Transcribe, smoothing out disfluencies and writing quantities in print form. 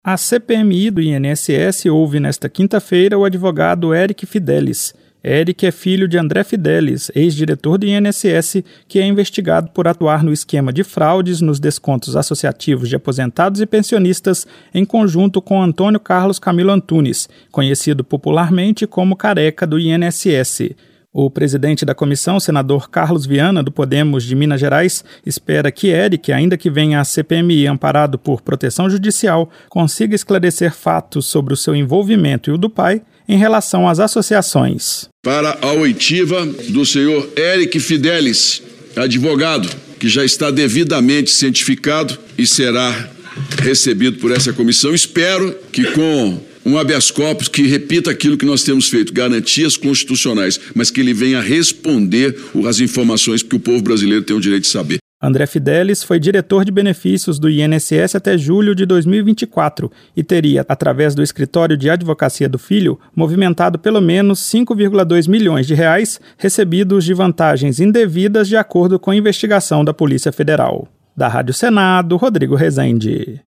A CPMI do INSS ouve nesta quinta-feira o advogado Eric Fidelis. Eric é filho de André Fidelis, ex-diretor do INSS, que é investigado por atuar no esquema de fraudes nos descontos associativos de aposentados e pensionistas, em conjunto com Antônio Carlos Camilo Antunes, conhecido popularmente como Careca do INSS. O presidente da comissão, senador Carlos Viana, do Podemos de Minas Gerais, espera que Eric, ainda que venha à CPMI amparado por proteção judicial, consiga esclarecer fatos sobre o seu envolvimento e o do pai em relação às associações. Para a oitiva do senhor Eric Fidelis, advogado, que já está devidamente cientificado e será recebido por essa comissão, espero que com um habeas corpus que repita aquilo que nós temos feito, garantias constitucionais, mas que ele venha responder as informações que o povo brasileiro tem o direito de saber. André Fidelis foi diretor de benefícios do INSS até julho de 2024 e teria, através do escritório de advocacia do filho, movimentado pelo menos 5,2 milhões de reais recebidos de vantagens indevidas de acordo com a investigação da Polícia Federal. Da Rádio Senado, Rodrigo Rezende.